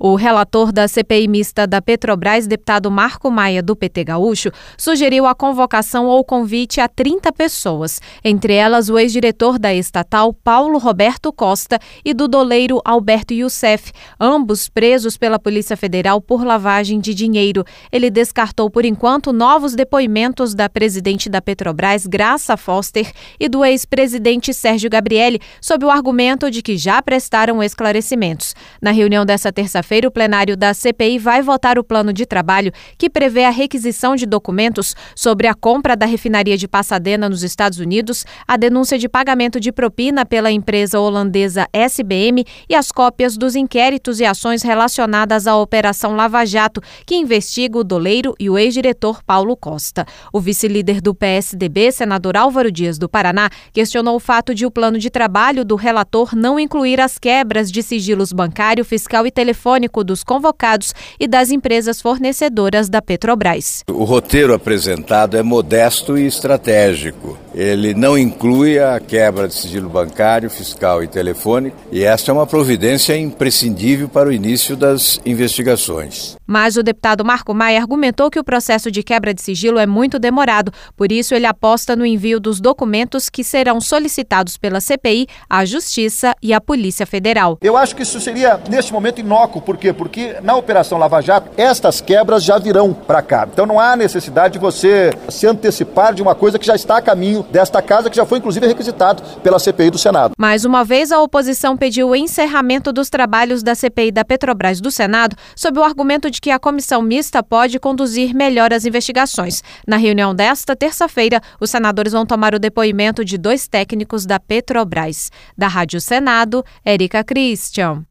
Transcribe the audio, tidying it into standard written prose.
O relator da CPI mista da Petrobras, deputado Marco Maia, do PT Gaúcho, sugeriu a convocação ou convite a 30 pessoas, entre elas o ex-diretor da estatal, Paulo Roberto Costa, e do doleiro Alberto Youssef, ambos presos pela Polícia Federal por lavagem de dinheiro. Ele descartou, por enquanto, novos depoimentos da presidente da Petrobras, Graça Foster, e do ex-presidente Sérgio Gabrielli, sob o argumento de que já prestaram esclarecimentos. Na reunião dessa terça-feira, o plenário da CPI vai votar o plano de trabalho que prevê a requisição de documentos sobre a compra da refinaria de Pasadena nos Estados Unidos, a denúncia de pagamento de propina pela empresa holandesa SBM e as cópias dos inquéritos e ações relacionadas à Operação Lava Jato, que investiga o doleiro e o ex-diretor Paulo Costa. O vice-líder do PSDB, senador Álvaro Dias, do Paraná, questionou o fato de o plano de trabalho do relator não incluir as quebras de sigilos bancário, fiscal e telefônico dos convocados e das empresas fornecedoras da Petrobras. O roteiro apresentado é modesto e estratégico. Ele não inclui a quebra de sigilo bancário, fiscal e telefônico, e esta é uma providência imprescindível para o início das investigações. Mas o deputado Marco Maia argumentou que o processo de quebra de sigilo é muito demorado, por isso ele aposta no envio dos documentos que serão solicitados pela CPI à Justiça e à Polícia Federal. Eu acho que isso seria, neste momento, inócuo. Por quê? Porque na Operação Lava Jato, estas quebras já virão para cá. Então não há necessidade de você se antecipar de uma coisa que já está a caminho desta casa, que já foi inclusive requisitado pela CPI do Senado. Mais uma vez, a oposição pediu o encerramento dos trabalhos da CPI da Petrobras do Senado, sob o argumento de que a comissão mista pode conduzir melhor as investigações. Na reunião desta terça-feira, os senadores vão tomar o depoimento de 2 técnicos da Petrobras. Da Rádio Senado, Érica Christian.